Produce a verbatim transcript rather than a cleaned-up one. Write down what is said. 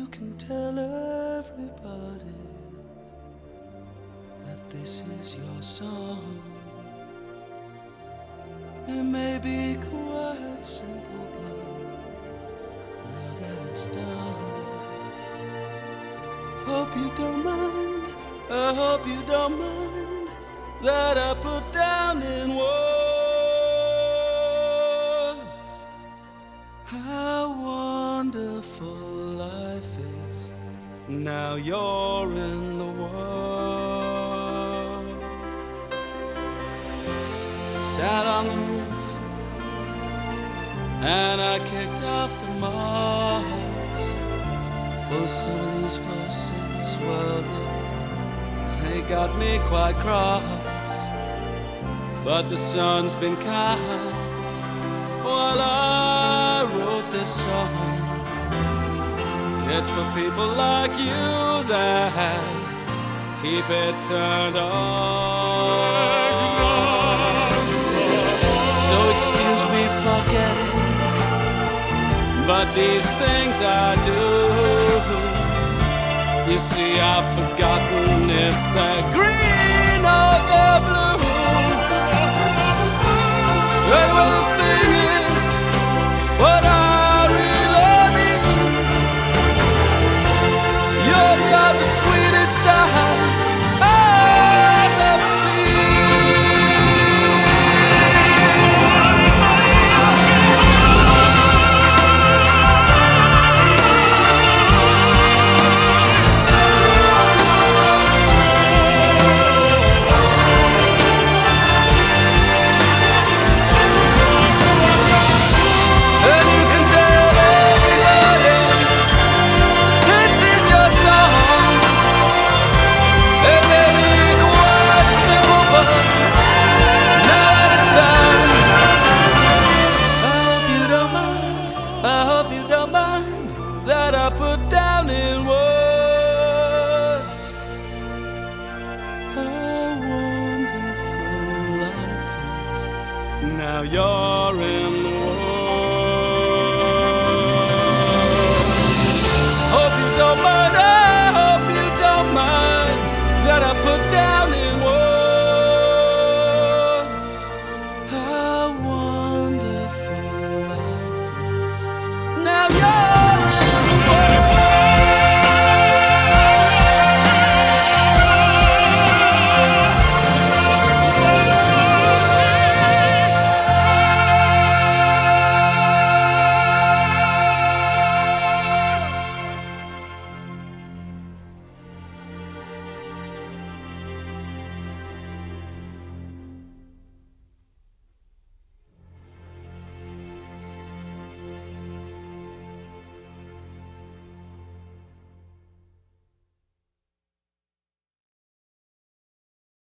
can tell everybody that this is your song. It may be quite simple, but now that it's done, hope you don't mind, I hope you don't mind that I put down in words how wonderful life is now you're in the world. Sat on the roof and I kicked off the moss. Well, some of these verses, well, they, they got me quite cross. But the sun's been kind while I wrote this song. It's for people like you that keep it turned on. So excuse me for getting, but these things I do, you see, I've forgotten if they're green or they're blue. But well, the thing is, what I really mean, yours are the sweetest eyes I've ever that I put down in words how wonderful life is now you're